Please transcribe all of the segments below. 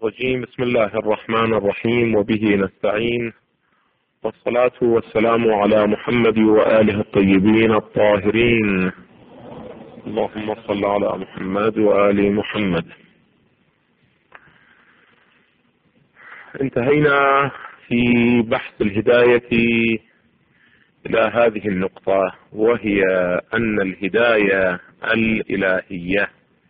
الرجيم. بسم الله الرحمن الرحيم، وبه نستعين، والصلاة والسلام على محمد وآله الطيبين الطاهرين. اللهم صل على محمد وآل محمد. انتهينا في بحث الهداية إلى هذه النقطة، وهي أن الهداية الإلهية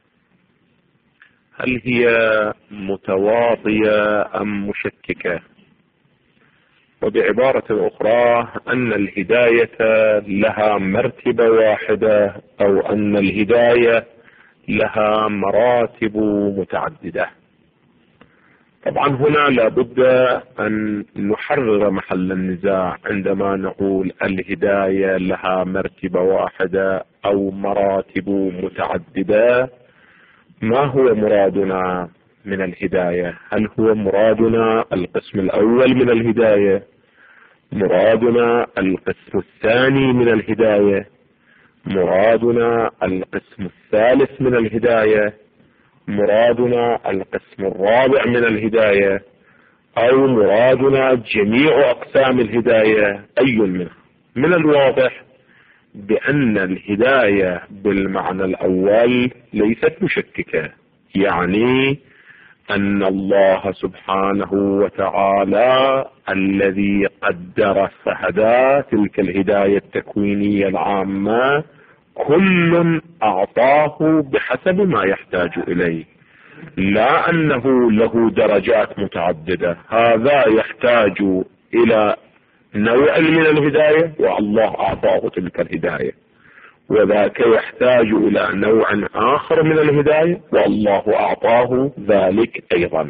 هل هي متواطية أم مشككة؟ وبعبارة أخرى، أن الهداية لها مرتبة واحدة أو أن الهداية لها مراتب متعددة. طبعا هنا لابد أن نحرر محل النزاع عندما نقول الهداية لها مرتبة واحدة أو مراتب متعددة. ما هو مرادنا من الهداية؟ هل هو مرادنا القسم الأول من الهداية؟ مرادنا القسم الثاني من الهداية؟ مرادنا القسم الثالث من الهداية؟ مرادنا القسم الرابع من الهداية؟ أو مرادنا جميع أقسام الهداية؟ أي منها؟ من الواضح بأن الهداية بالمعنى الأول ليست مشككة، يعني أن الله سبحانه وتعالى الذي قدر فهدى تلك الهداية التكوينية العامة كل أعطاه بحسب ما يحتاج إليه، لا أنه له درجات متعددة. هذا يحتاج إلى نوع من الهداية والله أعطاه تلك الهداية، وذاك يحتاج إلى نوع آخر من الهداية والله أعطاه ذلك أيضا.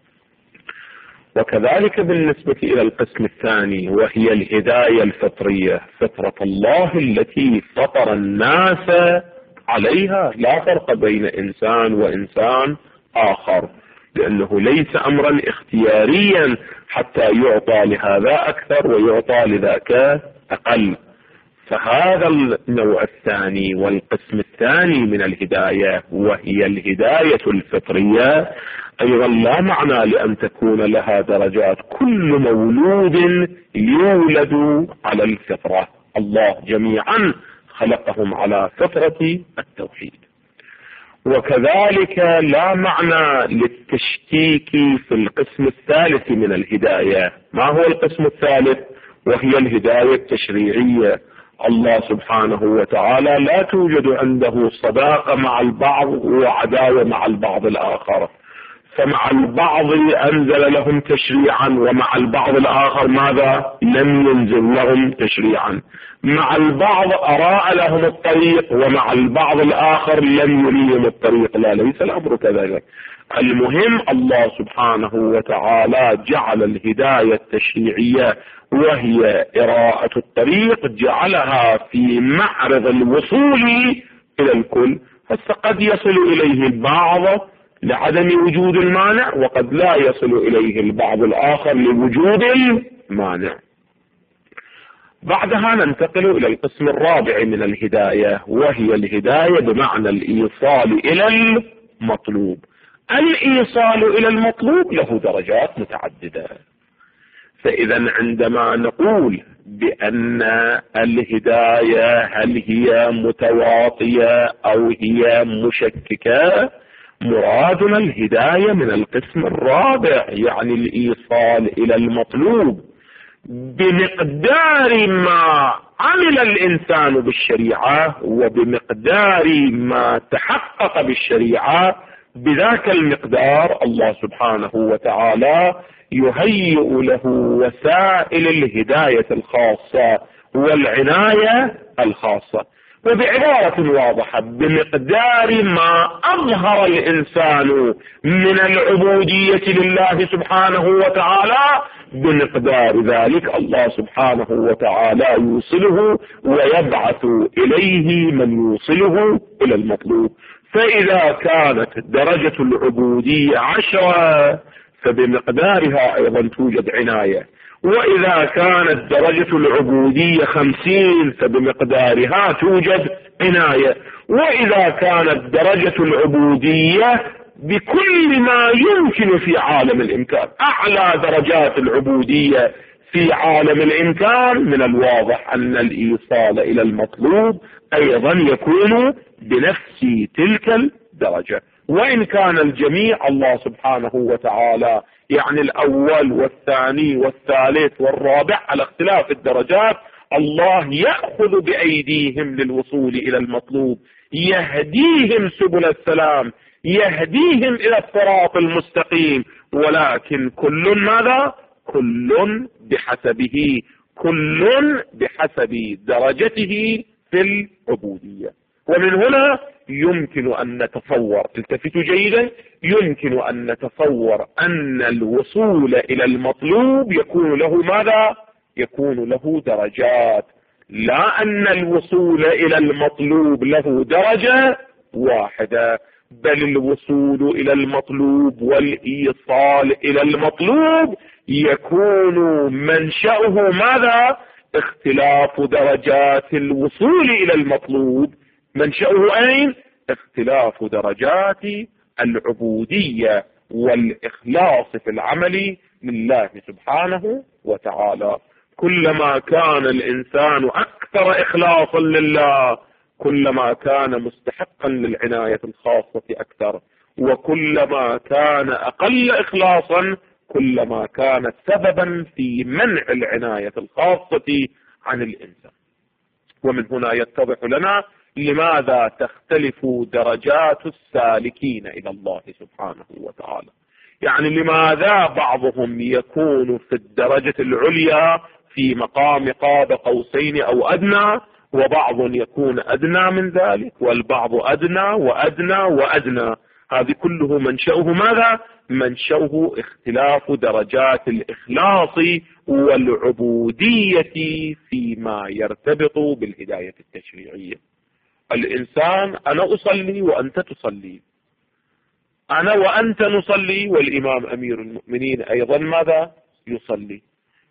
وكذلك بالنسبة إلى القسم الثاني، وهي الهداية الفطرية، فطرة الله التي فطر الناس عليها، لا فرق بين إنسان وإنسان آخر، لأنه ليس أمرا اختياريا حتى يعطى لهذا أكثر ويعطى لذاك أقل. فهذا النوع الثاني والقسم الثاني من الهداية، وهي الهداية الفطرية، أيضا لا معنى لأن تكون لها درجات. كل مولود يولد على الفطرة، الله جميعا خلقهم على فطرة التوحيد. وكذلك لا معنى للتشكيك في القسم الثالث من الهداية. ما هو القسم الثالث؟ وهي الهداية التشريعية. الله سبحانه وتعالى لا توجد عنده صداقة مع البعض وعداوة مع البعض الآخر، فمع البعض أنزل لهم تشريعا ومع البعض الآخر ماذا؟ لم ينزل لهم تشريعا. مع البعض أراء لهم الطريق ومع البعض الآخر لم يريهم الطريق. لا، ليس الأمر كذلك. المهم الله سبحانه وتعالى جعل الهداية التشريعية وهي إراءة الطريق، جعلها في معرض الوصول إلى الكل. فقد يصل إليه البعض لعدم وجود المانع، وقد لا يصل إليه البعض الآخر لوجود المانع. بعدها ننتقل إلى القسم الرابع من الهداية، وهي الهداية بمعنى الإيصال إلى المطلوب. الإيصال إلى المطلوب له درجات متعددة. فإذا عندما نقول بأن الهداية هل هي متواطية أو هي مشككة، مرادنا الهداية من القسم الرابع، يعني الإيصال إلى المطلوب بمقدار ما عمل الإنسان بالشريعة وبمقدار ما تحقق بالشريعة. بذاك المقدار الله سبحانه وتعالى يهيئ له وسائل الهداية الخاصة والعناية الخاصة. وبعبارة واضحة، بمقدار ما أظهر الإنسان من العبودية لله سبحانه وتعالى، بمقدار ذلك الله سبحانه وتعالى يوصله ويبعث إليه من يوصله إلى المطلوب. فإذا كانت درجة العبودية 10 فبمقدارها أيضا توجد عناية، وإذا كانت درجة العبودية 50 فبمقدارها توجد عناية، وإذا كانت درجة العبودية بكل ما يمكن في عالم الإمكان. أعلى درجات العبودية في عالم الإمكان من الواضح أن الإيصال إلى المطلوب أيضا يكون بنفس تلك الدرجة، وإن كان الجميع الله سبحانه وتعالى يعني الأول والثاني والثالث والرابع على اختلاف الدرجات الله يأخذ بأيديهم للوصول إلى المطلوب، يهديهم سبل السلام، يهديهم إلى الصراط المستقيم، ولكن كل ماذا؟ كل بحسبه، كل بحسب درجته في العبودية. ومن هنا يمكن أن نتصور، التفتوا جيدا، يمكن أن نتصور أن الوصول إلى المطلوب يكون له ماذا؟ يكون له درجات، لا أن الوصول إلى المطلوب له درجة واحدة، بل الوصول إلى المطلوب والإيصال إلى المطلوب يكون منشأه ماذا؟ اختلاف درجات الوصول إلى المطلوب. منشأه أين؟ اختلاف درجات العبودية والإخلاص في العمل لله سبحانه وتعالى. كلما كان الإنسان أكثر إخلاصا لله كلما كان مستحقا للعناية الخاصة أكثر، وكلما كان أقل إخلاصا كلما كان سببا في منع العناية الخاصة عن الإنسان. ومن هنا يتضح لنا لماذا تختلف درجات السالكين إلى الله سبحانه وتعالى. يعني لماذا بعضهم يكون في الدرجة العليا في مقام قاب قوسين أو أدنى، وبعض يكون أدنى من ذلك، والبعض أدنى وأدنى وأدنى. هذه كله منشأه ماذا؟ منشأه اختلاف درجات الإخلاص والعبودية فيما يرتبط بالهداية التشريعية. الإنسان أنا أصلي وأنت تصلي، أنا وأنت نصلي، والإمام أمير المؤمنين أيضا ماذا؟ يصلي.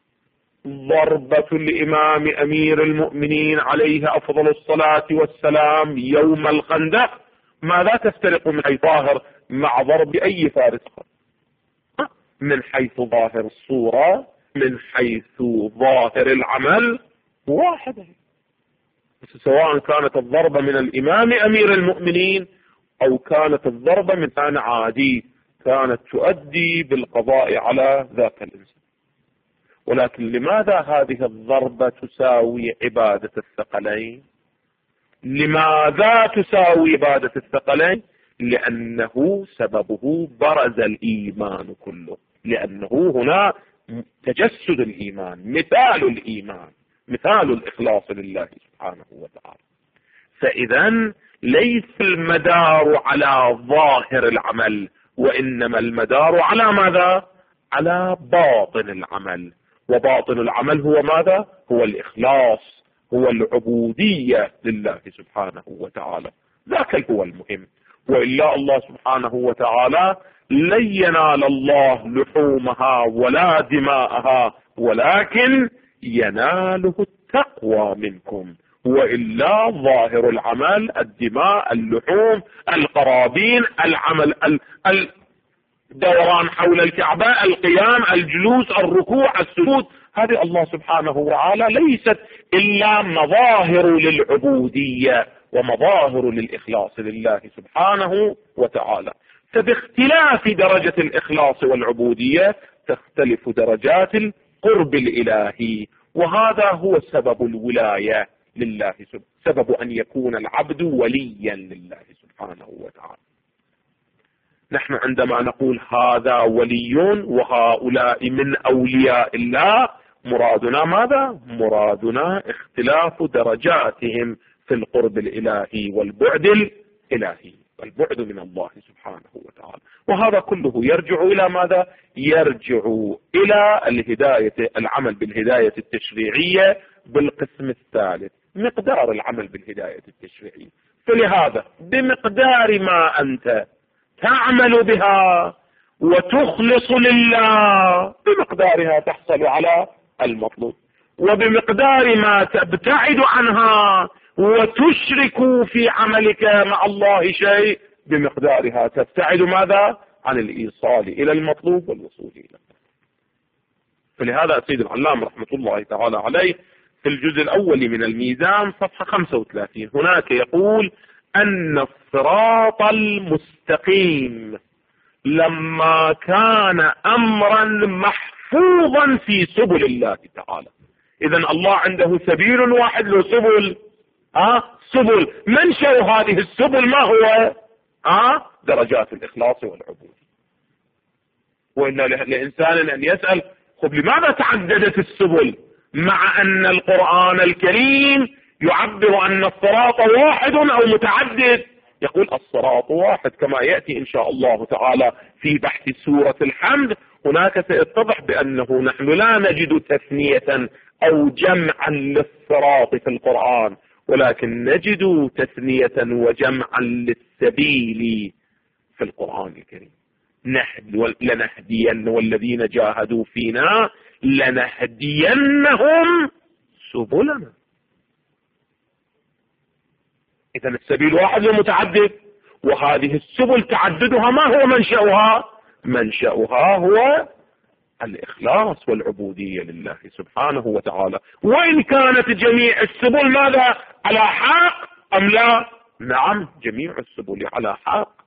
ضربة الإمام أمير المؤمنين عليه أفضل الصلاة والسلام يوم الخندق ماذا تفترق من حيث ظاهر مع ضرب أي فارس؟ من حيث ظاهر الصورة، من حيث ظاهر العمل واحدة، سواء كانت الضربة من الإمام أمير المؤمنين أو كانت الضربة من إنسان عادي، كانت تؤدي بالقضاء على ذاك الإنسان. ولكن لماذا هذه الضربة تساوي عبادة الثقلين؟ لماذا تساوي عبادة الثقلين؟ لأنه سببه برز الإيمان كله، لأنه هنا تجسد الإيمان، مثال الإيمان، مثال الإخلاص لله سبحانه وتعالى. فإذا ليس المدار على ظاهر العمل، وإنما المدار على ماذا؟ على باطن العمل. وباطن العمل هو ماذا؟ هو الإخلاص، هو العبودية لله سبحانه وتعالى. ذاك هو المهم. وإلا الله سبحانه وتعالى لن ينال الله لحومها ولا دماءها، ولكن يناله التقوى منكم. وإلا ظاهر العمل الدماء، اللحوم، القرابين، العمل، الدوران حول الكعبة، القيام، الجلوس، الركوع، السجود، هذه الله سبحانه وتعالى ليست إلا مظاهر للعبودية ومظاهر للإخلاص لله سبحانه وتعالى. فباختلاف درجة الإخلاص والعبودية تختلف درجات القرب الإلهي، وهذا هو سبب الولاية لله، سبب أن يكون العبد وليا لله سبحانه وتعالى. نحن عندما نقول هذا ولي وهؤلاء من أولياء الله، مرادنا ماذا؟ مرادنا اختلاف درجاتهم في القرب الإلهي والبعد الإلهي، والبعد من الله سبحانه وتعالى. وهذا كله يرجع إلى ماذا؟ يرجع إلى الهداية، العمل بالهداية التشريعية بالقسم الثالث، مقدار العمل بالهداية التشريعية. فلهذا بمقدار ما أنت تعمل بها وتخلص لله بمقدارها تحصل على المطلوب، وبمقدار ما تبتعد عنها وتشرك في عملك مع الله شيء بمقدارها تبتعد ماذا؟ عن الإيصال إلى المطلوب والوصول إليه. فلهذا سيد العلامة رحمة الله تعالى عليه في الجزء الأول من الميزان صفحة 35 هناك يقول أن الصراط المستقيم لما كان أمرا محفوظا في سبل الله تعالى. إذن الله عنده سبيل واحد له سبل. سبل منشأ هذه السبل ما هو؟ درجات الإخلاص والعبودية. وإن لإنسان أن يسأل لماذا تعددت السبل مع أن القرآن الكريم يعبر أن الصراط واحد أو متعدد؟ يقول الصراط واحد كما يأتي إن شاء الله تعالى في بحث سورة الحمد. هناك سيتضح بأنه نحن لا نجد تثنية أو جمعا للصراط في القرآن، ولكن نجد تثنية وجمعا للسبيل في القرآن الكريم. لنهدين والذين جاهدوا فينا لنهدينهم سبلنا. إذن السبيل واحد ومتعدد، وهذه السبل تعددها ما هو منشأها؟ منشأها هو الإخلاص والعبودية لله سبحانه وتعالى. وإن كانت جميع السبل ماذا؟ على حق أم لا؟ نعم، جميع السبل على حق.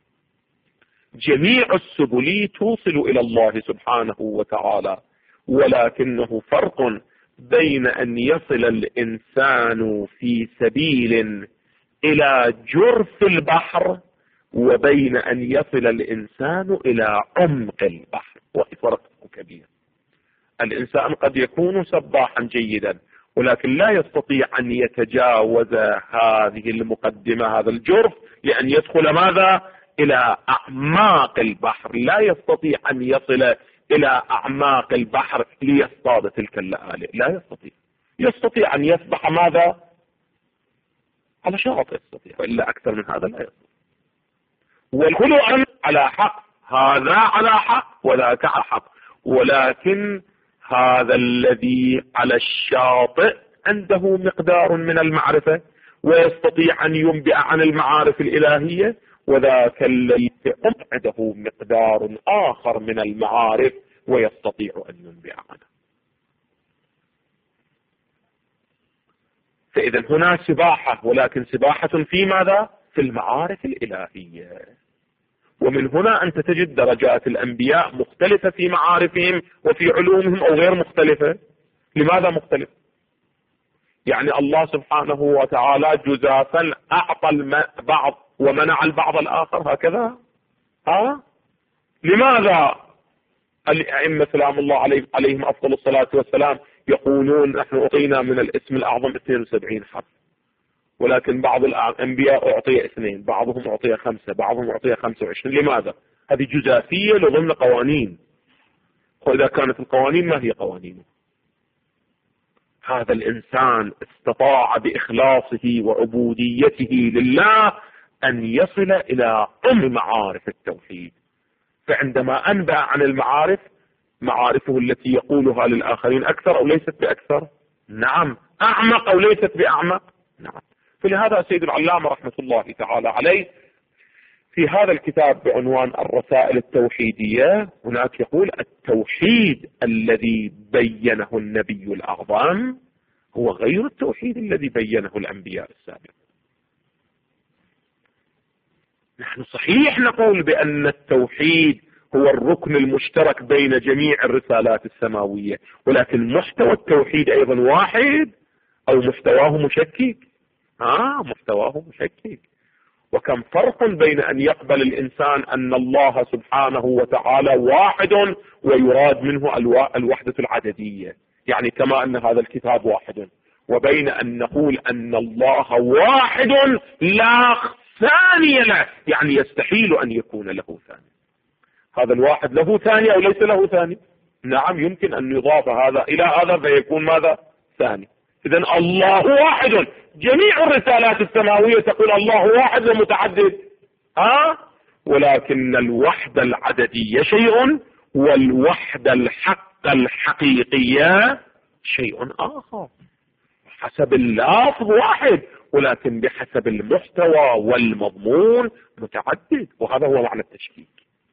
جميع السبل توصل إلى الله سبحانه وتعالى، ولكنه فرق بين أن يصل الإنسان في سبيل إلى جرف البحر وبين أن يصل الإنسان إلى عمق البحر، وفرق كبير. الإنسان قد يكون سباحا جيدا ولكن لا يستطيع أن يتجاوز هذه المقدمة، هذا الجرف، لأن يدخل ماذا؟ إلى أعماق البحر. لا يستطيع أن يصل إلى أعماق البحر ليصطاد تلك اللآلئ، لا يستطيع. يستطيع أن يسبح ماذا؟ على شاطئ يستطيع، وإلا أكثر من هذا لا يستطيع. والكل على حق، هذا على حق وذاك على حق، ولكن هذا الذي على الشاطئ عنده مقدار من المعرفة ويستطيع أن ينبئ عن المعارف الإلهية، وذاك الذي عنده مقدار آخر من المعارف ويستطيع أن ينبئ عنه. فإذا هنا سباحة، ولكن سباحة في ماذا؟ في المعارف الإلهية. ومن هنا أنت تجد درجات الأنبياء مختلفة في معارفهم وفي علومهم أو غير مختلفة. لماذا مختلفة؟ يعني الله سبحانه وتعالى جزافا أعطى البعض ومنع البعض الآخر هكذا؟ لماذا؟ الأئمة سلام الله عليهم أفضل الصلاة والسلام يقولون نحن أعطينا من الاسم الأعظم 72 حرف، ولكن بعض الأنبياء أعطي 2، بعضهم أعطي 5، بعضهم أعطي 25. لماذا؟ هذه جزافية لضمن قوانين، وإذا كانت القوانين ما هي قوانينه؟ هذا الإنسان استطاع بإخلاصه وعبوديته لله أن يصل إلى معارف التوحيد. فعندما أنبأ عن المعارف، معارفه التي يقولها للآخرين أكثر أو ليست بأكثر؟ نعم. أعمق أو ليست بأعمق؟ نعم. فلهذا سيد العلامة رحمة الله تعالى عليه في هذا الكتاب بعنوان الرسائل التوحيدية هناك يقول التوحيد الذي بينه النبي الأعظم هو غير التوحيد الذي بينه الأنبياء السابقين. نحن صحيح نقول بأن التوحيد هو الركن المشترك بين جميع الرسالات السماوية، ولكن محتوى التوحيد أيضا واحد أو محتواه مشكك؟ محتواه مشكك. وكم فرق بين أن يقبل الإنسان أن الله سبحانه وتعالى واحد ويراد منه الوحدة العددية، يعني كما أن هذا الكتاب واحد، وبين أن نقول أن الله واحد لا ثاني له، يعني يستحيل أن يكون له ثاني. هذا الواحد له ثاني أو ليس له ثاني؟ نعم، يمكن أن يضاف هذا إلى هذا فيكون ماذا؟ ثاني. إذن الله واحد. جميع الرسالات السماوية تقول الله واحد ومتعدد، ولكن الوحدة العددية شيء والوحدة الحقيقية شيء آخر. حسب اللفظ واحد ولكن بحسب المحتوى والمضمون متعدد، وهذا هو معنى التشكيك.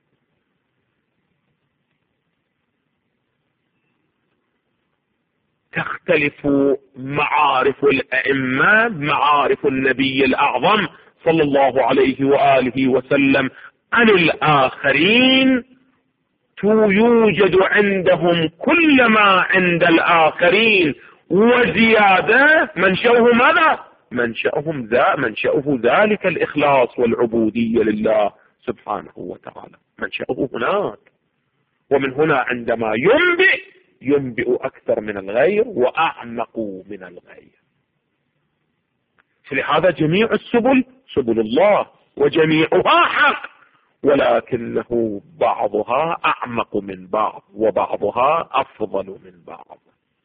تختلف معارف الأئمة، معارف النبي الأعظم صلى الله عليه وآله وسلم عن الآخرين، يوجد عندهم كل ما عند الآخرين وزيادة. منشأه ماذا؟ منشأه ذلك الإخلاص والعبودية لله سبحانه وتعالى، منشأه هناك. ومن هنا عندما ينبئ أكثر من الغير وأعمق من الغير. فلهذا جميع السبل سبل الله وجميعها حق، ولكنه بعضها أعمق من بعض وبعضها أفضل من بعض.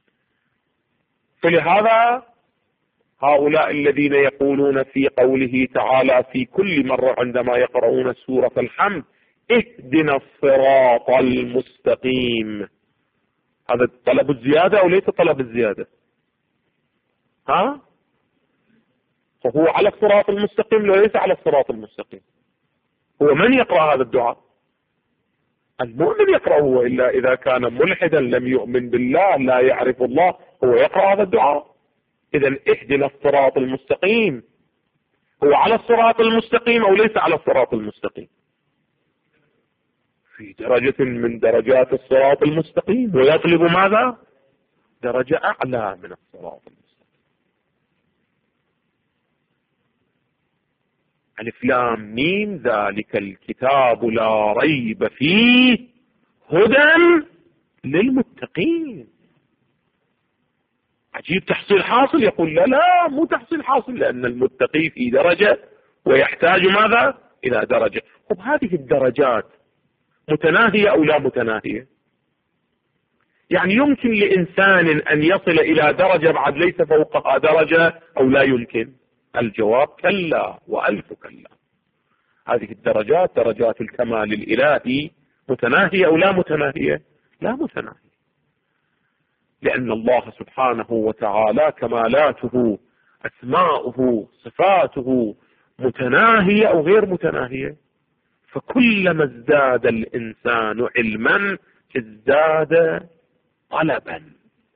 فلهذا هؤلاء الذين يقولون في قوله تعالى في كل مرة عندما يقرؤون سورة الحمد اهدنا الصراط المستقيم، هذا طلب الزيادة أو ليس طلب الزيادة؟ فهو على الصراط المستقيم وليس على الصراط المستقيم. هو من يقرأ هذا الدعاء؟ المؤمن يقرأه، إلا إذا كان ملحدا لم يؤمن بالله لا يعرف الله هو يقرأ هذا الدعاء. إذن اهدنا الصراط المستقيم، هو على الصراط المستقيم أو ليس على الصراط المستقيم؟ في درجة من درجات الصراط المستقيم، ويطلب ماذا؟ درجة أعلى من الصراط المستقيم. ألف لام ميم ذلك الكتاب لا ريب فيه هدى للمتقين. عجيب، تحصيل حاصل؟ يقول لا مو تحصيل حاصل، لأن المتقي في درجة ويحتاج ماذا؟ إلى درجة. طب هذه الدرجات متناهية أو لا متناهية؟ يعني يمكن لإنسان أن يصل إلى درجة بعد ليس فوقها درجة أو لا يمكن؟ الجواب كلا وألف كلا. هذه الدرجات درجات الكمال الإلهي متناهية أو لا متناهية؟ لا متناهية، لأن الله سبحانه وتعالى كمالاته أسماؤه صفاته متناهية أو غير متناهية. فكلما ازداد الإنسان علما ازداد طلبا،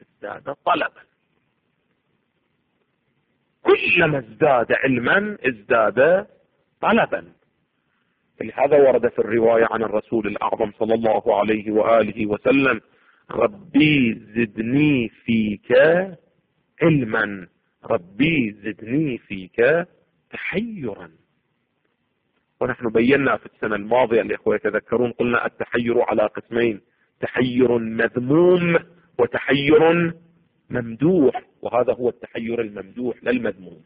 كلما ازداد علما ازداد طلبا. لهذا ورد في الرواية عن الرسول الأعظم صلى الله عليه وآله وسلم ربي زدني فيك علما، ربي زدني فيك تحيرا. ونحن بينا في السنة الماضية الإخوة يتذكرون قلنا التحير على قسمين، تحير مذموم وتحير ممدوح، وهذا هو التحير الممدوح لا المذموم.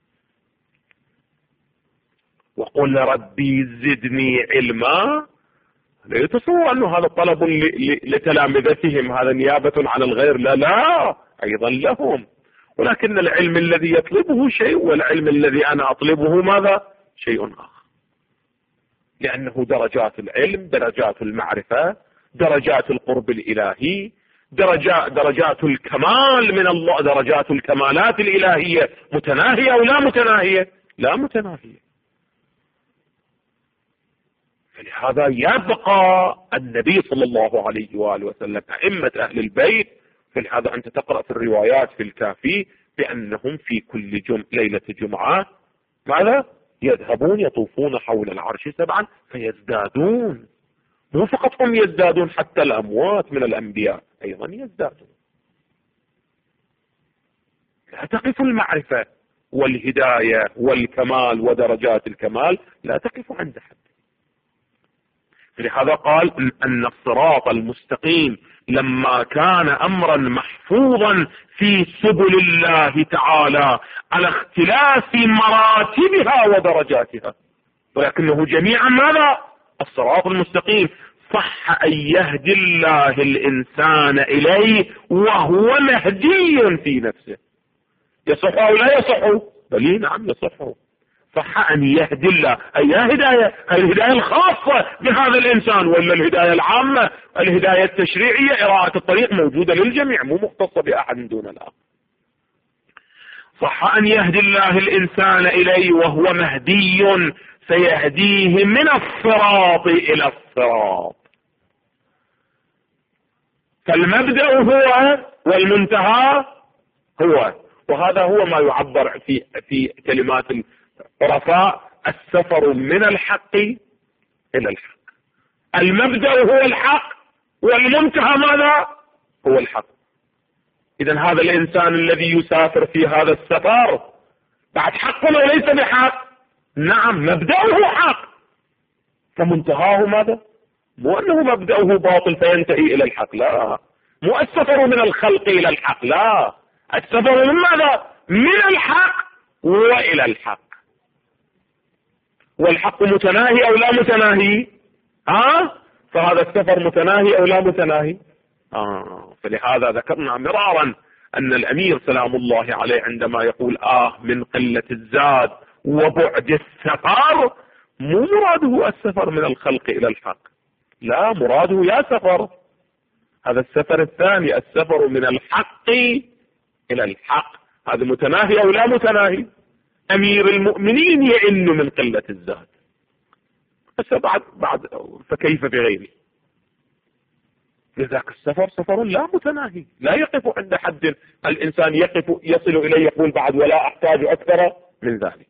وقل ربي زدني علما، لا يتصور أنه هذا طلب لتلامذتهم، هذا نيابة عن الغير، لا أيضا لهم، ولكن العلم الذي يطلبه شيء والعلم الذي أنا أطلبه ماذا؟ شيء آخر، لأنه درجات العلم، درجات المعرفة، درجات القرب الإلهي، درجات الكمال من الله، درجات الكمالات الإلهية متناهية أو لا متناهية؟ لا متناهية. فلهذا يبقى النبي صلى الله عليه وآله وسلم أئمة أهل البيت. فلهذا أنت تقرأ في الروايات في الكافي بأنهم في كل ليلة جمعة ماذا؟ يذهبون يطوفون حول العرش 7 فيزدادون. مو فقط هم يزدادون، حتى الأموات من الأنبياء أيضا يزدادون. لا تقف المعرفة والهداية والكمال ودرجات الكمال لا تقف عند حد. لهذا قال أن الصراط المستقيم لما كان أمرا محفوظا في سبل الله تعالى على اختلاف مراتبها ودرجاتها، ولكنه جميعا ماذا؟ الصراط المستقيم. صح أن يهدي الله الإنسان إليه وهو مهدي في نفسه. يصح أو لا يصح؟ بل نعم يصح. صح أن يهدي الله أي هداية، الهداية الخاصة بهذا الإنسان، ولا الهداية العامة الهداية التشريعية إراءة الطريق موجودة للجميع، مو مختصة بأحد دون الآخر. صح أن يهدي الله الإنسان إليه وهو مهدي سيهديه من الصراط إلى الصراط. فالمبدأ هو والمنتهى هو، وهذا هو ما يعبر في كلمات العرفاء: السفر من الحق إلى الحق. المبدأ هو الحق والمنتهى ماذا؟ هو الحق. إذن هذا الإنسان الذي يسافر في هذا السفر بعد حق وليس بحق. نعم مبدأه حق، فمنتهاه ماذا؟ مو أنه مبدأه باطل فينتهي إلى الحق، لا. مو السفر من الخلق إلى الحق، لا. السفر من ماذا؟ من الحق وإلى الحق. والحق متناهي أو لا متناهي؟ فهذا السفر متناهي أو لا متناهي؟ فلهذا ذكرنا مرارا أن الأمير سلام الله عليه عندما يقول من قلة الزاد وبعد السفر، مو مراده السفر من الخلق إلى الحق، لا، مراده يا سفر هذا السفر الثاني، السفر من الحق إلى الحق. هذا متناهي أو لا متناهي؟ أمير المؤمنين يئن من قلة الزاد، بس بعد فكيف بغيره؟ لذلك السفر سفر لا متناهي، لا يقف عند حد الإنسان يصل إليه يقول بعد ولا أحتاج أكثر من ذلك.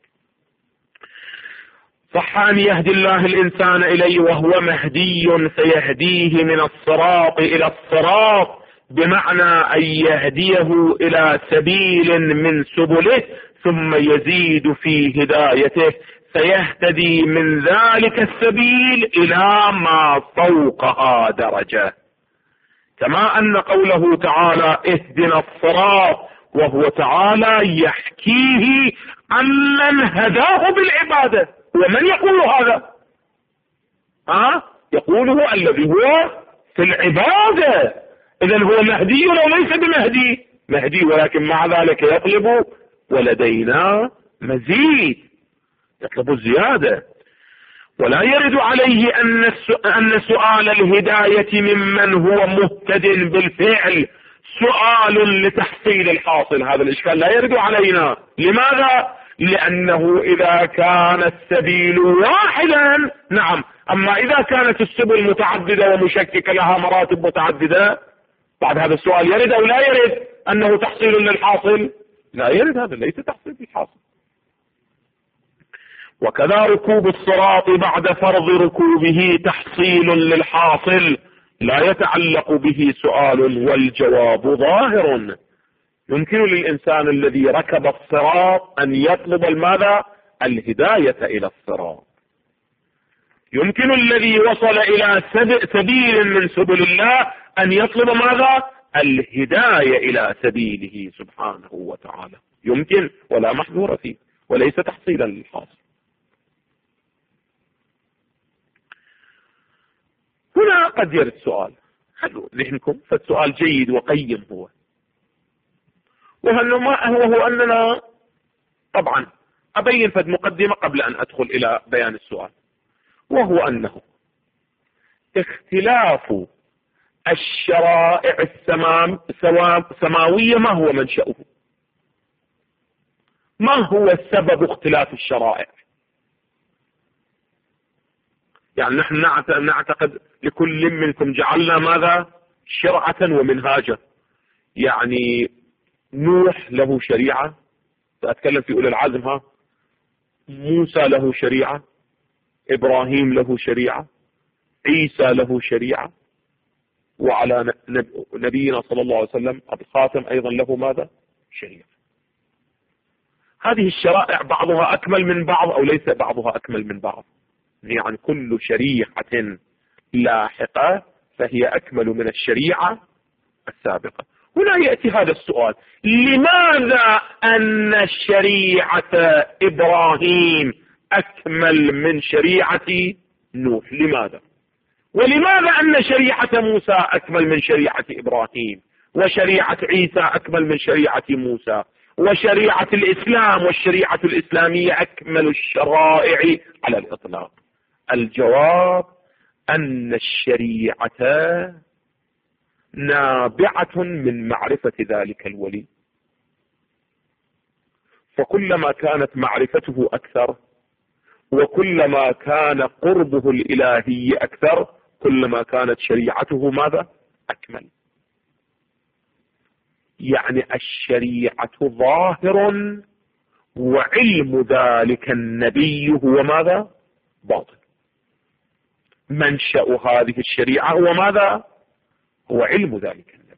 صح أن يهدي الله الإنسان إليه وهو مهدي سيهديه من الصراط إلى الصراط، بمعنى أن يهديه إلى سبيل من سبله ثم يزيد في هدايته فيهتدي من ذلك السبيل إلى ما فوقها درجة. كما أن قوله تعالى اهدنا الصراط وهو تعالى يحكيه عن من هداه بالعبادة. ومن يقول هذا؟ يقوله الذي هو في العبادة. إذن هو مهدي وليس بمهدي، مهدي ولكن مع ذلك يطلب ولدينا مزيد، يطلب الزيادة. ولا يرد عليه أن سؤال الهداية ممن هو مهتد بالفعل سؤال لتحصيل الحاصل. هذا الإشكال لا يرد علينا. لماذا؟ لأنه إذا كان السبيل واحدا نعم، أما إذا كانت السبل متعددة ومشككة لها مراتب متعددة، بعد هذا السؤال يرد أو لا يرد أنه تحصيل للحاصل؟ لا يرد، هذا ليس تحصيل للحاصل. وكذا ركوب الصراط بعد فرض ركوبه تحصيل للحاصل لا يتعلق به سؤال والجواب ظاهر. يمكن للإنسان الذي ركب الصراط أن يطلب ماذا؟ الهداية إلى الصراط. يمكن الذي وصل إلى سبيل من سبل الله أن يطلب ماذا؟ الهداية إلى سبيله سبحانه وتعالى. يمكن ولا محذور فيه، وليس تحصيلا للحاصل. هنا قد يرد سؤال، خلوا ذهنكم، فالسؤال جيد وقيم هو، وهو أننا طبعا أبين فد مقدمة قبل أن أدخل إلى بيان السؤال، وهو أنه اختلاف الشرائع السماوية ما هو منشأه؟ ما هو سبب اختلاف الشرائع؟ يعني نحن نعتقد لكل منكم جعلنا ماذا؟ شرعة ومنهاجا. يعني نوح له شريعة، سأتكلم في أولي العزم، موسى له شريعة، إبراهيم له شريعة، عيسى له شريعة، وعلى نبينا صلى الله عليه وسلم الخاتم أيضا له ماذا؟ شريعة. هذه الشرائع بعضها أكمل من بعض أو ليس بعضها أكمل من بعض؟ يعني كل شريعة لاحقة فهي أكمل من الشريعة السابقة. هنا يأتي هذا السؤال: لماذا أن شريعة إبراهيم أكمل من شريعة نوح؟ لماذا؟ ولماذا أن شريعة موسى أكمل من شريعة إبراهيم، وشريعة عيسى أكمل من شريعة موسى، وشريعة الإسلام والشريعة الإسلامية أكمل الشرائع على الإطلاق؟ الجواب أن الشريعة نابعة من معرفة ذلك الولي. فكلما كانت معرفته أكثر وكلما كان قربه الإلهي أكثر كلما كانت شريعته ماذا؟ أكمل. يعني الشريعة ظاهر وعلم ذلك النبي هو ماذا؟ باطن. منشأ هذه الشريعة هو ماذا؟ هو علم ذلك النبي.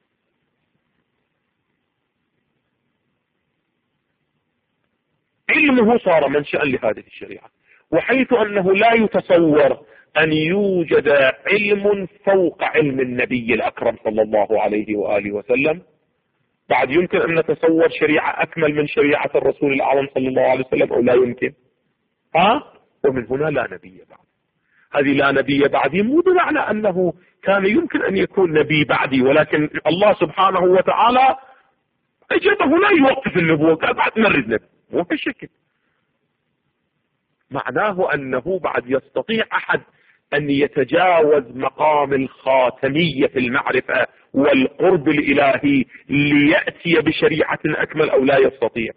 علمه صار منشأ لهذه الشريعة، وحيث أنه لا يتصور أن يوجد علم فوق علم النبي الأكرم صلى الله عليه وآله وسلم، بعد يمكن أن نتصور شريعة أكمل من شريعة الرسول الأعظم صلى الله عليه وسلم أو لا يمكن؟ ومن هنا لا نبي بعد. هذه لا نبي بعدي مو بمعنى أنه كان يمكن أن يكون نبي بعدي، ولكن الله سبحانه وتعالى أجابه لا يوقف النبوة، قال بعد مرد نبي، مو بشكل. معناه أنه بعد يستطيع أحد أن يتجاوز مقام الخاتمية في المعرفة والقرب الإلهي ليأتي بشريعة أكمل أو لا يستطيع؟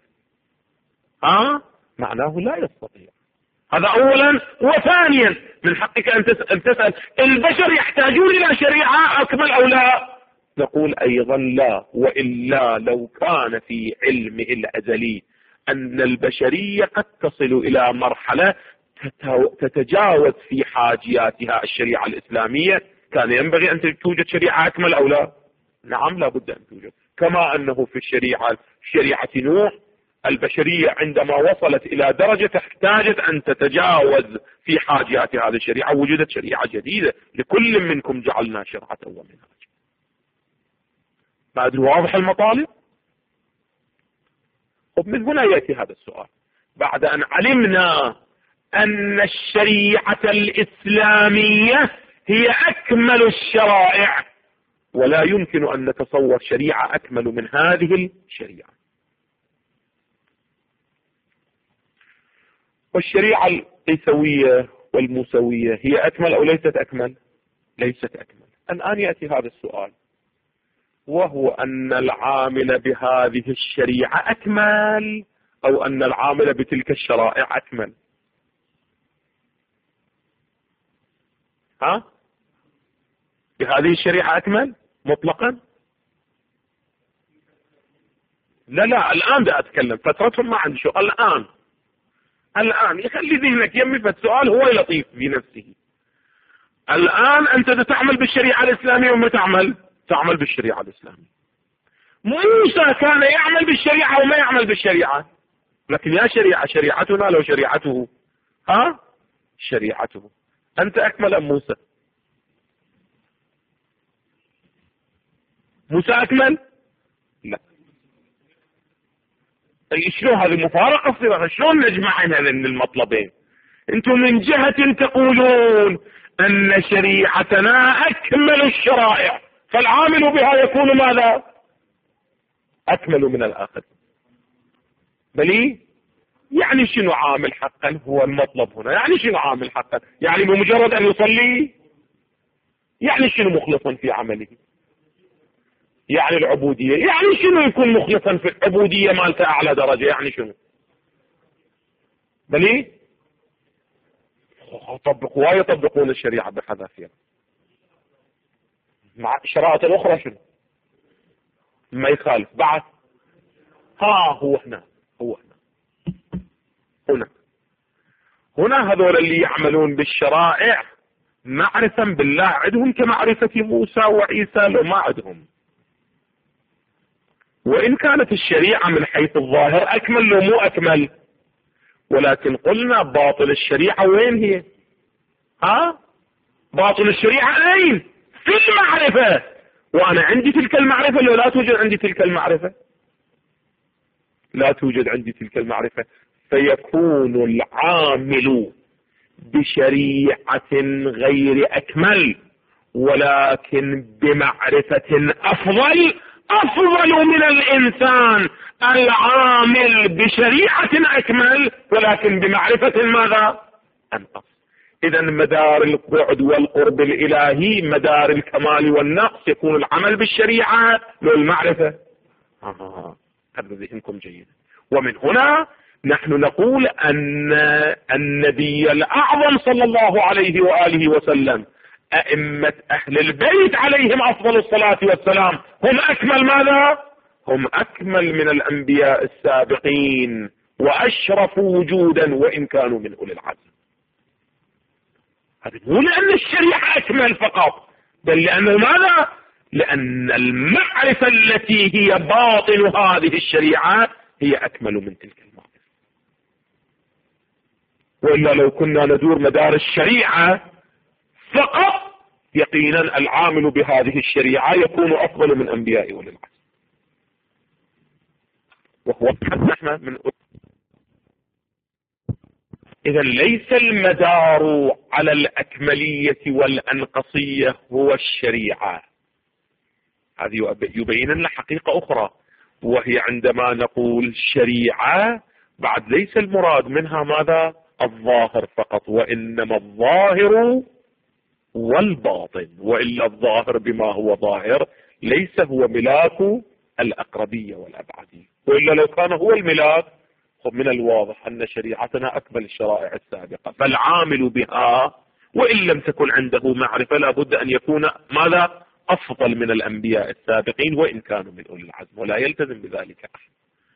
معناه لا يستطيع. هذا أولا. وثانيا من حقك أن تسأل البشر يحتاجون إلى شريعة أكمل أو لا؟ نقول أيضا لا، وإلا لو كان في علمه الأزلي أن البشرية قد تصل إلى مرحلة تتجاوز في حاجياتها الشريعة الإسلامية، كان ينبغي أن توجد شريعة أكمل أو لا؟ نعم لا بد أن توجد. كما أنه في شريعة نوح البشرية عندما وصلت إلى درجة احتاجت أن تتجاوز في حاجيات هذه الشريعة، وجدت شريعة جديدة لكل منكم جعلنا شرعة ومنهاج. ما أدري واضح المطالب؟ ومن هنا يأتي هذا السؤال. بعد أن علمنا أن الشريعة الإسلامية هي أكمل الشرائع، ولا يمكن أن نتصور شريعة أكمل من هذه الشريعة، والشريعة القيسوية والموسوية هي أكمل أو ليست أكمل؟ ليست أكمل. الآن يأتي هذا السؤال، وهو أن العامل بهذه الشريعة أكمل أو أن العامل بتلك الشرائع أكمل؟ بهذه الشريعة أكمل مطلقا؟ لا الآن دا أتكلم، فترتهم ما عندي شو. الآن يخلي ذهنك يمي فالسؤال هو لطيف بنفسه. الآن أنت تعمل بالشريعة الإسلامية وما تعمل بالشريعة الإسلامية. موسى كان يعمل بالشريعة وما يعمل بالشريعة، لكن يا شريعتنا لو شريعته شريعته. أنت أكمل أم موسى؟ موسى أكمل؟ لا. شلون هذه مفارقة صغيرة؟ شلون نجمع من المطلبين؟ أنتم من جهة تقولون أن شريعتنا أكمل الشرائع، فالعامل بها يكون ماذا؟ أكمل من الآخر. بلي يعني شنو عامل حقا؟ هو المطلب هنا. يعني شنو عامل حقا؟ يعني بمجرد أن يصلي؟ يعني شنو مخلصا في عمله؟ يعني العبودية. يعني شنو يكون مخلصا في العبودية مالته أعلى درجة؟ يعني شنو؟ بلي يطبقون الشريعة بحذافيرها. مع الشرائط الأخرى شنو؟ ما يخالف بعد. هو هنا هذول اللي يعملون بالشرائع معرفة بالله عندهم كمعرفة موسى وعيسى، لو ما عندهم. وإن كانت الشريعة من حيث الظاهر أكمل لو مو أكمل، ولكن قلنا باطل الشريعة وين هي؟ باطل الشريعة أين؟ في المعرفة. وأنا عندي تلك المعرفة لو لا توجد عندي تلك المعرفة؟ لا توجد عندي تلك المعرفة، فيكون العامل بشريعة غير أكمل ولكن بمعرفة أفضل من الإنسان العامل بشريعة أكمل ولكن بمعرفة ماذا؟ أنقص. إذا مدار البعد والقرب الإلهي مدار الكمال والنقص يكون العمل بالشريعة لو المعرفة. هذا ذهنكم جيد. ومن هنا نحن نقول أن النبي الأعظم صلى الله عليه وآله وسلم، أئمة أهل البيت عليهم أفضل الصلاة والسلام، هم أكمل ماذا؟ هم أكمل من الأنبياء السابقين وأشرف وجودا وإن كانوا من أولي العزم. هذا مو لأن الشريعة أكمل فقط، بل لأنه ماذا؟ لأن المعرفة التي هي باطن هذه الشريعة هي أكمل من تلك المعرفة. وإلا لو كنا ندور مدار الشريعة فقط، يقينا العامل بهذه الشريعة يكون أفضل من أنبياء أولي العزم. وهو نحن من إذا ليس المدار على الأكملية والأنقصية هو الشريعة. هذه يبين لنا حقيقة أخرى، وهي عندما نقول شريعة بعد ليس المراد منها ماذا؟ الظاهر فقط، وإنما الظاهر والباطن. وإلا الظاهر بما هو ظاهر ليس هو ملاك الأقربية والأبعدية، وإلا لو كان هو الملاك من الواضح أن شريعتنا أكمل الشرائع السابقة، فالعامل بها وإن لم تكن عنده معرفة لابد أن يكون ماذا؟ أفضل من الأنبياء السابقين وإن كانوا من أولي العزم، ولا يلتزم بذلك أحد.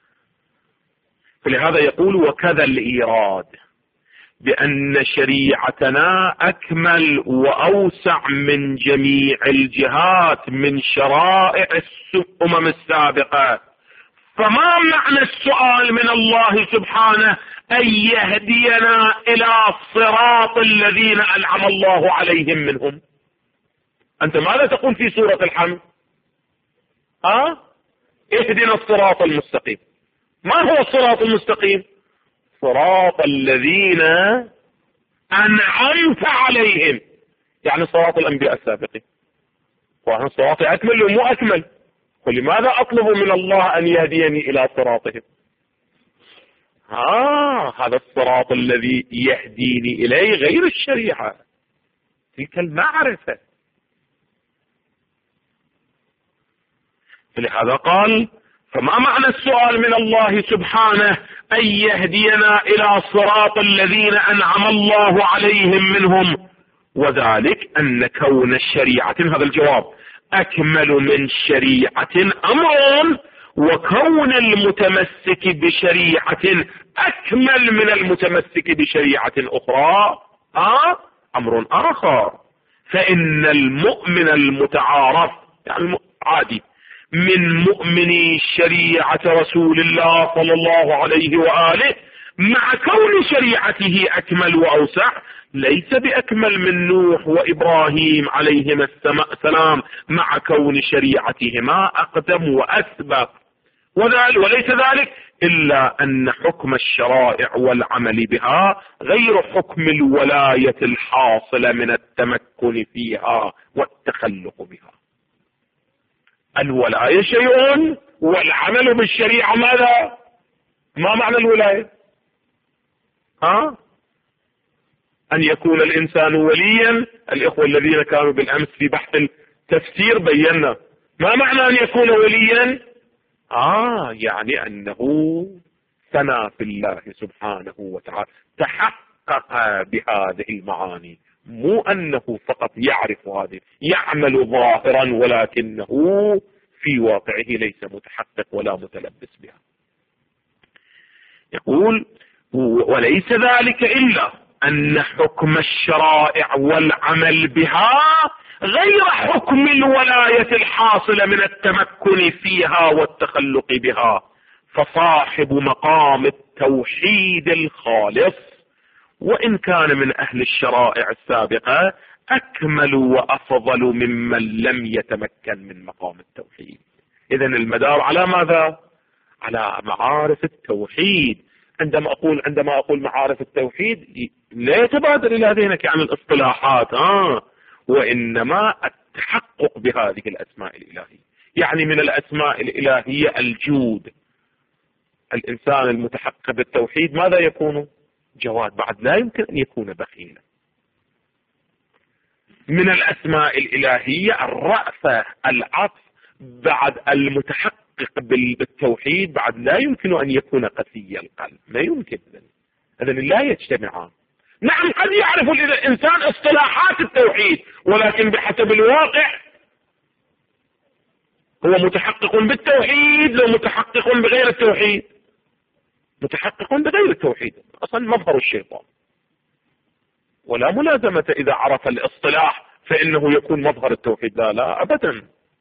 فلهذا يقول وكذا الإيراد بأن شريعتنا أكمل وأوسع من جميع الجهات من شرائع الأمم السابقة. فما معنى السؤال من الله سبحانه أن يهدينا إلى صراط الذين أنعم الله عليهم منهم؟ أنت ماذا تقول في سورة الحمد؟ اهدنا الصراط المستقيم. ما هو الصراط المستقيم؟ صراط الذين أنعمت عليهم، يعني صراط الأنبياء السابقين. وأنا صراطي أكمل ومو أكمل، ولماذا أطلب من الله أن يهديني إلى صراطهم؟ هذا الصراط الذي يهديني إليه غير الشريعة، تلك المعرفة. فلهذا قال فما معنى السؤال من الله سبحانه أن يهدينا إلى صراط الذين أنعم الله عليهم منهم؟ وذلك أن كون الشريعة، هذا الجواب، أكمل من شريعة أمر، وكون المتمسك بشريعة أكمل من المتمسك بشريعة أخرى أمر آخر. فإن المؤمن المتعارف يعني عادي من مؤمني شريعة رسول الله صلى الله عليه وآله مع كون شريعته أكمل وأوسع ليس بأكمل من نوح وإبراهيم عليهما السلام مع كون شريعتهما أقدم وأسبق. وليس ذلك إلا أن حكم الشرائع والعمل بها غير حكم الولاية الحاصلة من التمكن فيها والتخلق بها. الولاية شيء والعمل بالشريعة ماذا؟ ما معنى الولاية؟ أن يكون الإنسان وليا. الإخوة الذين كانوا بالأمس في بحث التفسير بينا ما معنى أن يكون وليا. يعني أنه ثنى في الله سبحانه وتعالى، تحقق بهذه المعاني، مو أنه فقط يعرف هذه، يعمل ظاهرا ولكنه في واقعه ليس متحقق ولا متلبس بها. يقول وليس ذلك إلا أن حكم الشرائع والعمل بها غير حكم الولاية الحاصلة من التمكن فيها والتخلق بها. فصاحب مقام التوحيد الخالص وإن كان من أهل الشرائع السابقة أكمل وأفضل ممن لم يتمكن من مقام التوحيد. إذن المدار على ماذا؟ على معارف التوحيد. عندما أقول معارف التوحيد لا يتبادر إلى ذهنك عن الإصطلاحات، وإنما التحقق بهذه الأسماء الإلهية. يعني من الأسماء الإلهية الجود. الإنسان المتحقق بالتوحيد ماذا يكون؟ جواد، بعد لا يمكن أن يكون بخيلا. من الأسماء الإلهية الرأفة، العطف. بعد المتحقق متحقق بالتوحيد بعد لا يمكن أن يكون قسي القلب، ما يمكن. إذن لا يجتمعان. نعم قد يعرف الإنسان اصطلاحات التوحيد، ولكن بحسب الواقع هو متحقق بالتوحيد لو متحقق بغير التوحيد؟ متحقق بغير التوحيد، أصلا مظهر الشيطان. ولا ملازمة إذا عرف الاصطلاح فإنه يكون مظهر التوحيد، لا أبدا.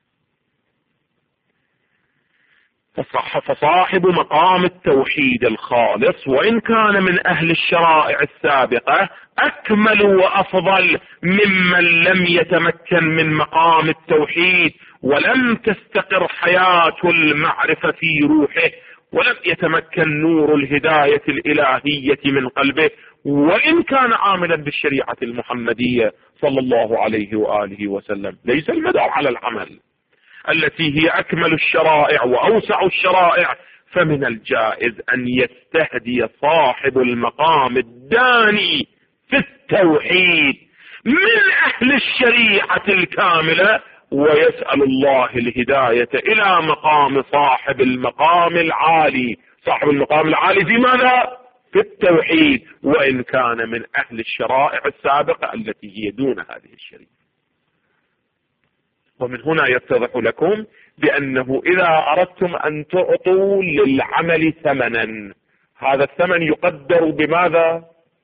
فصاحب مقام التوحيد الخالص وإن كان من أهل الشرائع السابقة أكمل وأفضل ممن لم يتمكن من مقام التوحيد ولم تستقر حياة المعرفة في روحه، ولم يتمكن نور الهداية الإلهية من قلبه، وإن كان عاملا بالشريعة المحمدية صلى الله عليه وآله وسلم. ليس المدار على العمل التي هي أكمل الشرائع وأوسع الشرائع، فمن الجائز أن يستهدي صاحب المقام الداني في التوحيد من أهل الشريعة الكاملة ويسأل الله الهداية إلى مقام صاحب المقام العالي. صاحب المقام العالي في ماذا؟ في التوحيد، وإن كان من أهل الشرائع السابقة التي هي دون هذه الشريعة. ومن هنا يتضح لكم بأنه إذا أردتم أن تعطوا للعمل ثمنا، هذا الثمن يقدر بماذا؟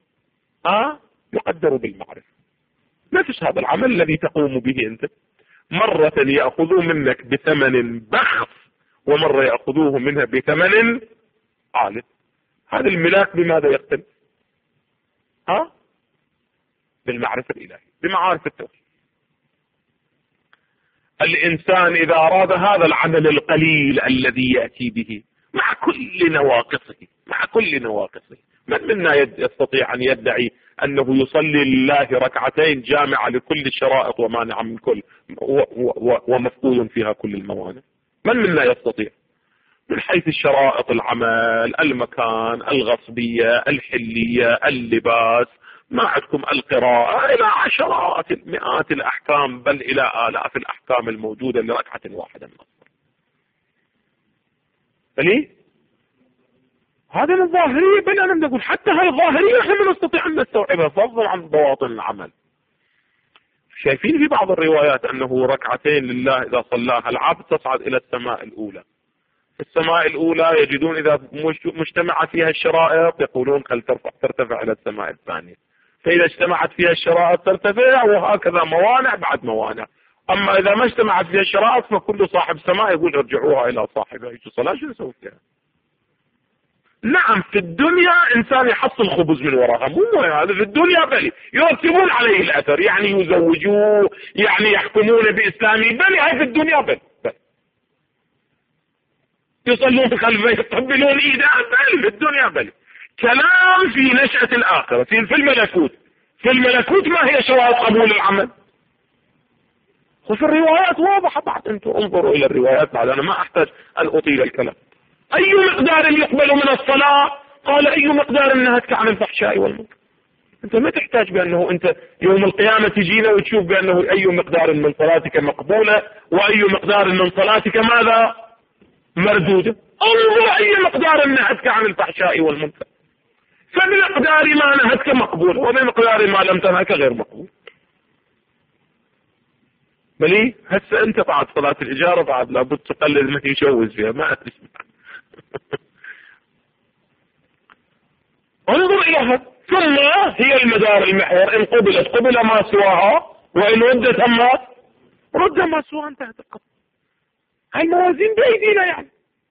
يقدر بالمعرفة. نفس هذا العمل الذي تقوم به أنت، مرة يأخذوه منك بثمن بخس، ومرة يأخذوه منها بثمن عالي. هذا الملاك بماذا يختلف؟ بالمعرفة الإلهية، بمعارف التوحيد. الإنسان إذا أراد هذا العمل القليل الذي يأتي به مع كل نواقصه، من منا يستطيع أن يدعي أنه يصلي لله ركعتين جامعة لكل الشرائط ومانع من كل ومفقود فيها كل الموانع؟ من منا يستطيع؟ من حيث الشرائط العمل، المكان، الغصبية، الحلية، اللباس، ما عندكم القراءة، إلى عشرات مئات الأحكام، بل إلى آلاف الأحكام الموجودة لركعة واحدة من الصلاة. فليه؟ هذا من الظاهرية، بل أنا نقول حتى هاي الظاهرية احنا ما نستطيع أن نستوعبها فضلا عن بواطن العمل. شايفين في بعض الروايات أنه ركعتين لله إذا صلاها العبد تصعد إلى السماء الأولى. في السماء الأولى يجدون إذا مجتمعت فيها الشرائط يقولون خل ترتفع إلى السماء الثانية، فإذا اجتمعت فيها الشرائط ترتفع، وهكذا موانع بعد موانع. أما إذا ما اجتمعت فيها الشرائط فكل صاحب سماء يقول ارجعوها إلى صاحبها. ايش الصلاة شو نسوي فيها؟ نعم في الدنيا إنسان يحصل خبز من وراها، مو هذا في الدنيا، بل يرتبون عليه الأثر، يعني يزوجوه، يعني يحكمون بإسلامه، بل هاي في الدنيا، بل يصلون خلفه، يقبلون إيده، بل في الدنيا، بل كلام في نشأة الآخرة، في الملكوت. في الملكوت ما هي شرائط قبول العمل؟ وفي الروايات واضحة بعد. أنتم انظروا إلى الروايات بعد، أنا ما أحتاج أن أطيل الكلام. أي مقدار يقبل من الصلاة؟ قال أي مقدار نهتك عن الفحشاء والمنكر. أنت ما تحتاج بأنه أنت يوم القيامة تجينا وتشوف بأنه أي مقدار من صلاتك مقبولة وأي مقدار من صلاتك ماذا؟ مردودة. انظر أي مقدار نهتك عن الفحشاء والمنكر، فبمقدار ما نهتك مقبول، وبمقدار ما لم تنهك غير مقبول. بلي هسه أنت بعد صلاة الإجارة بعد لابد تقلل ما يشوز فيها، ما تسمع. انظر إلى هذا. ثم هي المدار المحور، إن قبلت قبل ما سواها، وإن ردت أمات رد ما سواها، انتهت القضية. هاي الموازين بأيدينا يعني.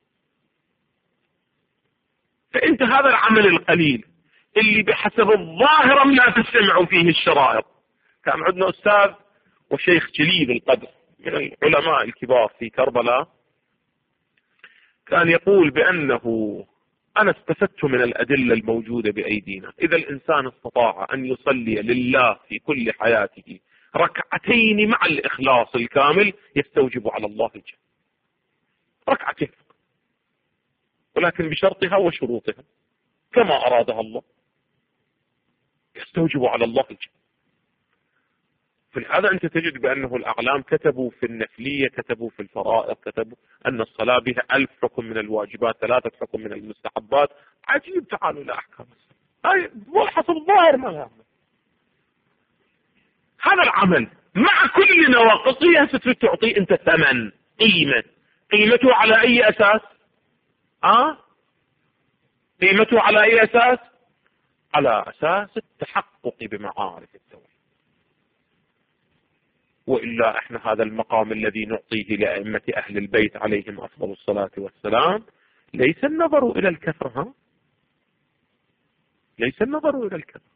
فأنت هذا العمل القليل اللي بحسب الظاهر لا تستمع فيه الشرائط. كان عندنا أستاذ وشيخ جليل القدر من العلماء الكبار في كربلاء، كان يقول بأنه أنا استفدت من الأدلة الموجودة بأيدينا، إذا الإنسان استطاع أن يصلي لله في كل حياته ركعتين مع الإخلاص الكامل يستوجب على الله الجنة. ركعتين، ولكن بشرطها وشروطها كما أرادها الله، يستوجب على الله الجنة. فلهذا أنت تجد بأنه الأعلام كتبوا في النفلية، كتبوا في الفرائض، كتبوا أن الصلاة بها 1000 حكم من الواجبات، 3 حكم من المستحبات. عجيب، تعالوا إلى أحكام الصلاة، هاي حسب الظاهر ما هذا العمل مع كل نواقصه ستريد تعطيه أنت ثمن، قيمته على أي أساس؟ قيمته على أي أساس؟ على أساس التحقق بمعارف التوحيد. وإلا احنا هذا المقام الذي نعطيه لأئمة أهل البيت عليهم أفضل الصلاة والسلام ليس النظر إلى الكثرة، ليس النظر إلى الكثرة،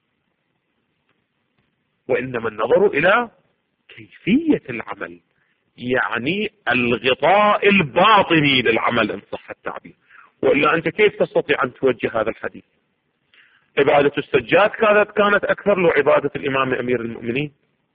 وإنما النظر إلى كيفية العمل، يعني الغطاء الباطني للعمل إن صح التعبير. وإلا أنت كيف تستطيع أن توجه هذا الحديث؟ عبادة السجاد كانت أكثر له عبادة الإمام أمير المؤمنين،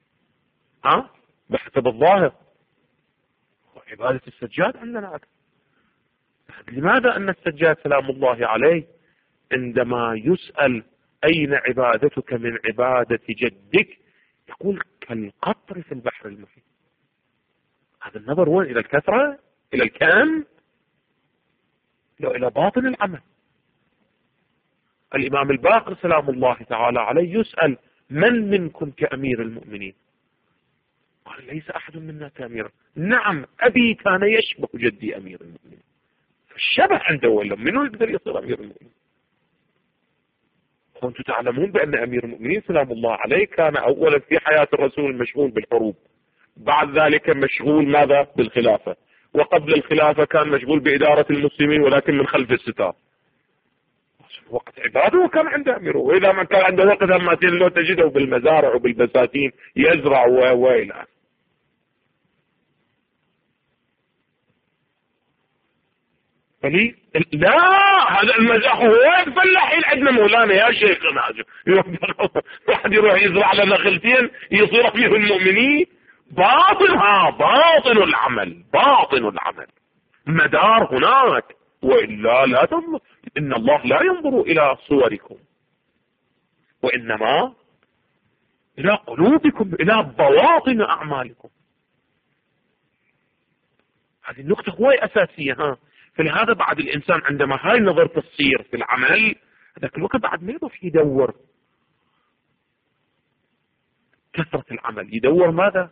بحسب الظاهر عبادة السجاد عندنا أكثر. لماذا أن السجاد سلام الله عليه عندما يسأل أين عبادتك من عبادة جدك يقول كالقطر في البحر المحيط؟ هذا النظر وين؟ إلى الكثرة؟ إلى الكم؟ لا، إلى باطن العمل. الإمام الباقر سلام الله تعالى عليه يسأل من منكم كأمير المؤمنين؟ قال ليس أحد منا كأمير. نعم، أبي كان يشبه جدي أمير المؤمنين. فالشبه عنده، ولا منه يقدر يصير أمير المؤمنين؟ وأنتم تعلمون بأن أمير المؤمنين سلام الله عليه كان أولا في حياة الرسول مشغول بالحروب، بعد ذلك مشغول ماذا؟ بالخلافة، وقبل الخلافة كان مشغول بإدارة المسلمين ولكن من خلف الستار. وقت عباده وكان عنده أميره، وإذا ما كان عنده وقت ما لو تجده بالمزارع وبالبساتين يزرع وإلى. فلي لا، هذا المزاح هو الفلاحين عندنا مولانا يا شيخنا، واحد يروح يزرع له نخلتين يصير فيه المؤمنين. باطن العمل، باطن العمل مدار هناك. وإلا لا تنظر، إن الله لا ينظر إلى صوركم وإنما إلى قلوبكم، إلى بواطن أعمالكم. هذه النقطة هو أساسية. فلهذا بعد الإنسان عندما هاي النظر تصير في العمل هذاك الوقت بعد ما يضف يدور كثرة العمل، يدور ماذا؟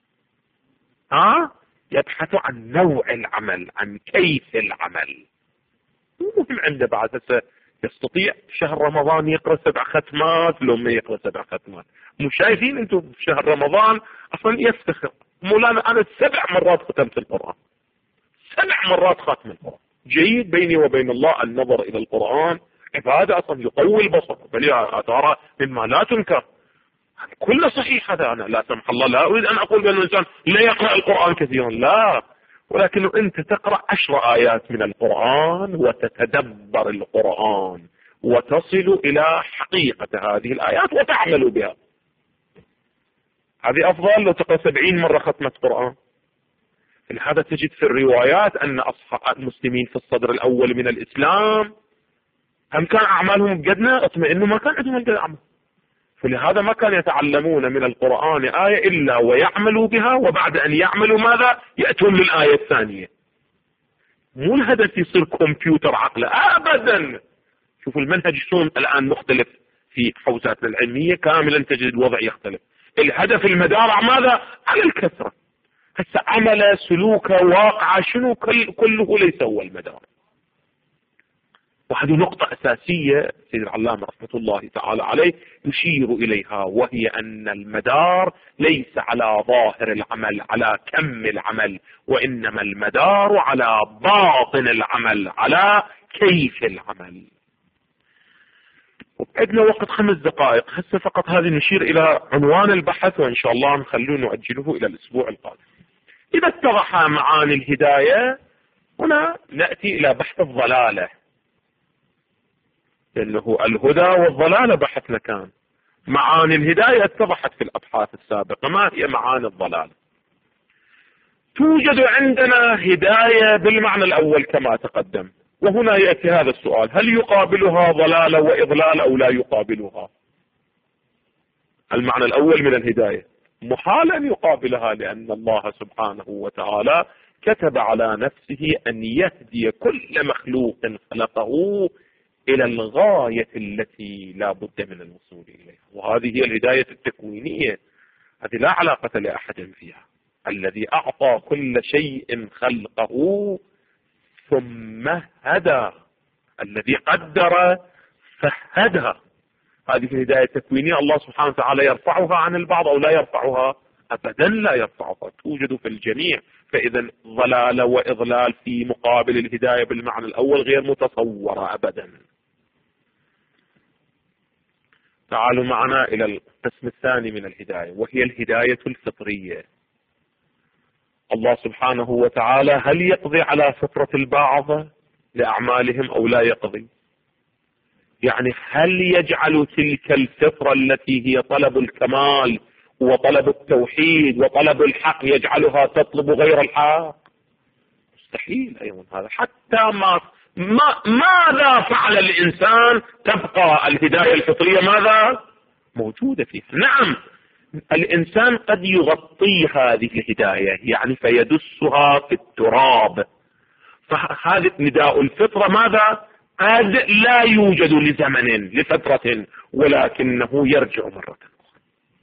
يبحث عن نوع العمل، عن كيف العمل. مهم عنده بعد هسه يستطيع شهر رمضان يقرأ 7 ختمات لو ما يقرأ 7 ختمات. مش شايفين انتم في شهر رمضان اصلا يفتخر مولانا انا 7 مرات ختمت القرآن، 7 مرات ختم القرآن. جيد، بيني وبين الله النظر الى القرآن عبادة اصلا يقوي البصر، بل ترى مما لا تنكر. كله صحيح، هذا انا لا سمح الله لا اريد ان اقول بان الانسان لا يقرأ القرآن كثيرا، لا، ولكن انت تقرأ 10 آيات من القرآن وتتدبر القرآن وتصل الى حقيقة هذه الآيات وتعمل بها، هذه افضل لو تقرأ 70 مرة ختمة قرآن. لهذا تجد في الروايات ان اصحاب المسلمين في الصدر الاول من الاسلام هم كان اعمالهم قدنا اطمئنوا، ما كان عندهم الأعمال. فلهذا ما كانوا يتعلمون من القرآن آية إلا ويعملوا بها، وبعد أن يعملوا ماذا؟ يأتون للآية الثانية. مو الهدف يصير كمبيوتر عقله أبدا. شوفوا المنهج شلون الآن مختلف في حوزاتنا العلمية كاملا، تجد الوضع يختلف. الهدف المدار ماذا؟ على الكثرة. هسه عمل سلوكه واقع شنو كله ليس هو المدار. وهذه نقطة أساسية سيد العلامة رحمة الله تعالى عليه يشير إليها، وهي أن المدار ليس على ظاهر العمل، على كم العمل، وإنما المدار على باطن العمل، على كيف العمل. عندنا وقت 5 دقائق هسه فقط، هذه نشير إلى عنوان البحث وإن شاء الله نخلوه نؤجله إلى الأسبوع القادم. إذا اتضح معاني الهداية هنا نأتي إلى بحث الضلالة، لأنه الهدى والضلالة بحثنا كان. معاني الهداية اتضحت في الأبحاث السابقة. ما هي معاني الضلالة؟ توجد عندنا هداية بالمعنى الأول كما تقدم، وهنا يأتي هذا السؤال: هل يقابلها ضلالة وإضلال أو لا يقابلها؟ المعنى الأول من الهداية محال أن يقابلها، لأن الله سبحانه وتعالى كتب على نفسه أن يهدي كل مخلوق خلقه إلى الغاية التي لا بد من الوصول إليها، وهذه هي الهداية التكوينية. هذه لا علاقة لأحد فيها. الذي أعطى كل شيء خلقه ثم هدى، الذي قدر فهدى. هذه الهداية التكوينية الله سبحانه وتعالى يرفعها عن البعض أو لا يرفعها؟ أبدا لا يرفعها، توجد في الجميع. فإذا ضلال وإضلال في مقابل الهداية بالمعنى الأول غير متصورة أبدا. تعالوا معنا إلى القسم الثاني من الهداية، وهي الهداية الفطرية. الله سبحانه وتعالى هل يقضي على فطرة البعض لأعمالهم أو لا يقضي؟ يعني هل يجعل تلك الفطرة التي هي طلب الكمال وطلب التوحيد وطلب الحق يجعلها تطلب غير الحق؟ مستحيل أيضا هذا. حتى ماذا فعل الإنسان تبقى الهداية الفطرية ماذا موجودة فيه. نعم الإنسان قد يغطي هذه الهداية، يعني فيدسها في التراب، فهذا نداء الفطرة ماذا قد لا يوجد لزمن لفترة، ولكنه يرجع مرة أخرى.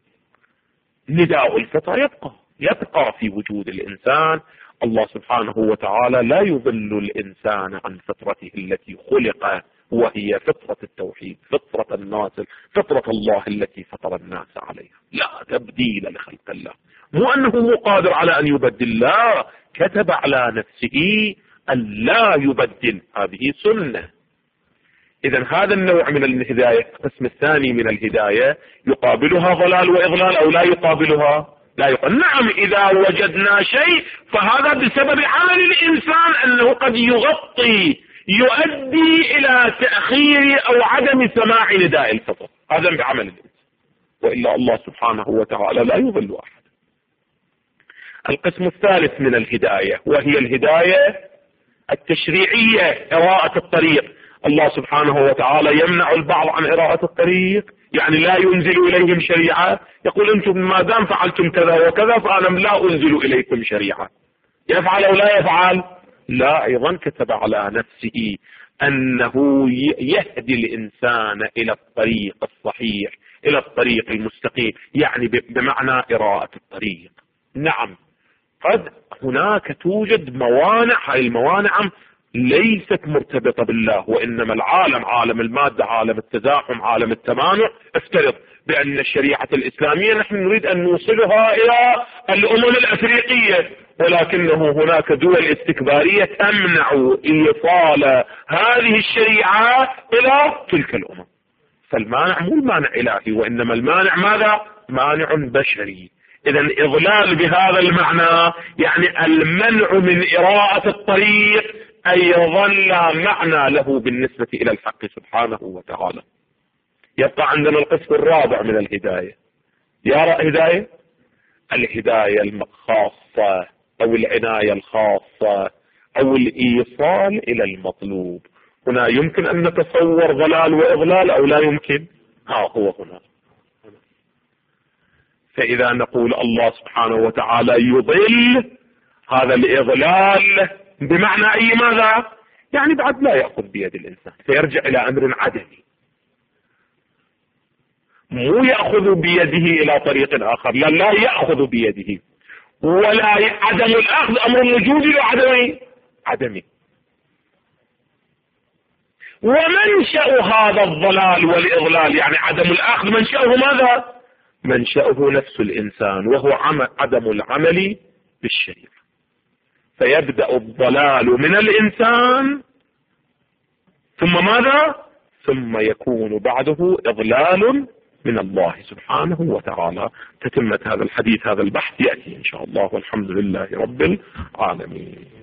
نداء الفطرة يبقى في وجود الإنسان. الله سبحانه وتعالى لا يضل الإنسان عن فطرته التي خلق، وهي فطرة التوحيد، فطرة الناس، فطرة الله التي فطر الناس عليها، لا تبديل لخلق الله. مو أنه مو قادر على أن يبدل، لا، كتب على نفسه أن لا يبدل، هذه سنة. إذا هذا النوع من الهداية، القسم الثاني من الهداية، يقابلها ضلال وإضلال أو لا يقابلها؟ لا يقابل. نعم إذا وجدنا شيء فهذا بسبب عمل الإنسان أنه قد يغطي يؤدي إلى تأخير أو عدم سماع نداء الفطر، هذا بعمل الإنسان، وإلا الله سبحانه وتعالى لا يضل أحد. القسم الثالث من الهداية وهي الهداية التشريعية، إراءة الطريق. الله سبحانه وتعالى يمنع البعض عن إراءة الطريق، يعني لا ينزل إليهم شريعة، يقول أنتم ما دام فعلتم كذا وكذا فأنا لا أنزل إليكم شريعة. يفعل أو لا يفعل؟ لا، أيضا كتب على نفسه أنه يهدي الإنسان إلى الطريق الصحيح، إلى الطريق المستقيم، يعني بمعنى إراءة الطريق. نعم قد هناك توجد موانع، هاي الموانع ليست مرتبطة بالله، وإنما العالم، عالم المادة، عالم التزاحم، عالم التمانع. افترض بأن الشريعة الإسلامية نحن نريد أن نوصلها إلى الأمم الأفريقية، ولكنه هناك دول استكبارية تمنع إيصال هذه الشريعة إلى تلك الأمم. فالمانع مو المانع إلهي، وإنما المانع ماذا؟ مانع بشري. إذا إضلال بهذا المعنى يعني المنع من إراءة الطريق أيضا لا معنى له بالنسبة إلى الحق سبحانه وتعالى. يبقى عندنا القسم الرابع من الهداية. يا هداية الهداية الخاصة أو العناية الخاصة أو الإيصال إلى المطلوب. هنا يمكن أن نتصور ضلال وإضلال أو لا يمكن؟ هو هنا. فإذا نقول الله سبحانه وتعالى يضل، هذا الإضلال بمعنى أي ماذا؟ يعني بعد لا يأخذ بيد الإنسان، فيرجع إلى أمر عدمي، مو يأخذ بيده إلى طريق آخر، لا يأخذ بيده، ولا عدم الأخذ أمر وجودي عدمي. ومنشأ هذا الضلال والإضلال يعني عدم الأخذ، منشأه ماذا؟ منشأه نفس الإنسان، وهو عدم العمل بالشريعة. فيبدأ الضلال من الإنسان ثم ماذا؟ ثم يكون بعده إضلال من الله سبحانه وتعالى. تتمة هذا الحديث، هذا البحث يأتي إن شاء الله، والحمد لله رب العالمين.